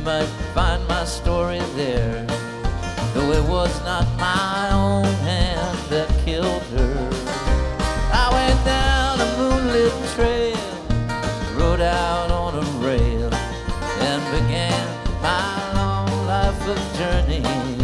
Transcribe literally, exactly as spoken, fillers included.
might find my story there, though it was not my own hand that killed her. I went down a moonlit trail, rode out on a rail, and began my long life of journey.